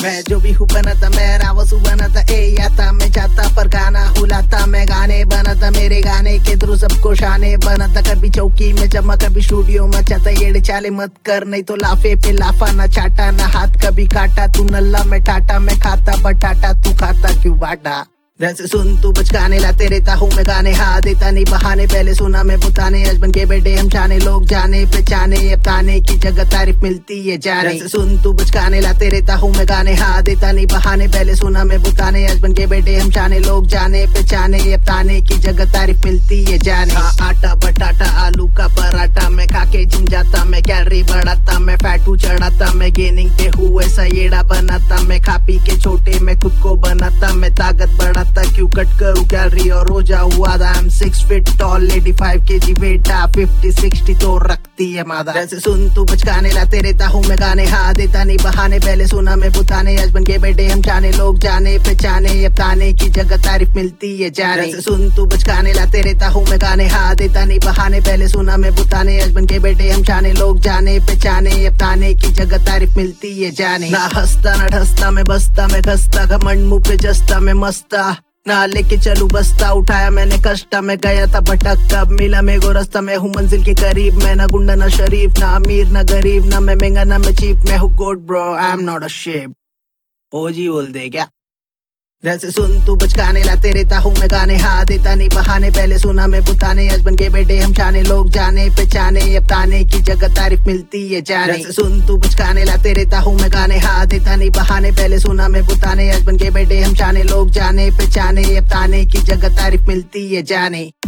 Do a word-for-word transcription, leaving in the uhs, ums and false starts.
मैं जो भी हूँ बनता, मैं रावसू बनता, ए आता मैं जाता पर गाना हुलाता, मैं गाने बनता, मेरे गाने के थ्रू सबको शाने बनता। कभी चौकी में जमा, कभी स्टूडियो में चाहता, येड़े चाले मत कर नहीं तो लाफे पे लाफा ना चाटा, ना हाथ कभी काटा, तू नल्ला मैं टाटा, मैं खाता बटाटा, तू खाता क्यों बाटा। ध्यान से सुन तू बचकाने लाते रहता हूँ मैं गाने, हाँ देता नहीं बहाने, पहले सुना मैं बुताने, आज बन के बेटे हम जाने, लोग जाने पहचाने, अब ताने की जगह तारीफ मिलती है जाने। ध्यान से सुन तू बचकाने लाते रहता हूँ मैं गाने, हाँ देता नहीं बहाने, पहले सुना मैं बुताने, आज बन के बेटे हम जाने, लोग जाने पहचाने, अब ताने की जगह तारीफ मिलती है जाने। हाँ आटा बटाटा आलू का पराठा, मैं खाके जिम जाता, मैं कैलोरी बढ़ाता, मैं फैटू चढ़ाता, मैं गेनिंग पे हूँ ऐसा येड़ा बनाता, मैं खा पी के छोटे मैं खुद को बनाता, मैं ताकत बढ़ा क्यों कट करूं कैलोरी और हो जाऊं आधा। I'm six feet tall, eighty-five kg weight, fifty sixty तो रखती है मादा। जैसे सुन तू बचकाने लाते रहता हूँ मैं गाने, हाँ देता नहीं बहाने, पहले सुना मैं बुताने, आज बन के बेटे हम जाने, लोग जाने पहचाने, अब ताने की जगह तारीफ मिलती है जाने। जैसे सुन तू बचकाने लाते रहता हूँ मैं गाने, हाँ देता नहीं बहाने, पहले सुना मैं बुताने, आज बन के बेटे हम जाने, लोग जाने पहचाने, अब ताने की जगह तारीफ मिलती है जाने। ना हंसता ना ढसता मैं बसता, मैं घसता घमंड मुंह पे जसता, मैं मस्ता ना लेके चलू बस्ता, उठाया मैंने कष्टा, मैं गया था भटक, कब मिला मेरे को रास्ता, मैं हूँ मंजिल के करीब, मैं ना गुंडा ना शरीफ, ना अमीर ना गरीब, ना मैं महंगा ना मैं चीप, मैं हूँ गोड bro, I am not a shape. ओ जी बोल दे क्या। ध्यान से सुन तू बचकाने लाते रहता हूँ मैं गाने, हाँ देता नहीं बहाने, पहले सुना मैं बुताने, आज बन के बेटे हम जाने, लोग जाने पहचाने, अब ताने की जगह तारीफ मिलती है जाने। ध्यान से सुन तू बचकाने लाते रहता हूँ मैं गाने, हाँ देता नहीं बहाने, पहले सुना मैं बुताने, आज बन के बेटे हम जाने, लोग जाने पहचाने, अब ताने की जगह तारीफ मिलती है जाने।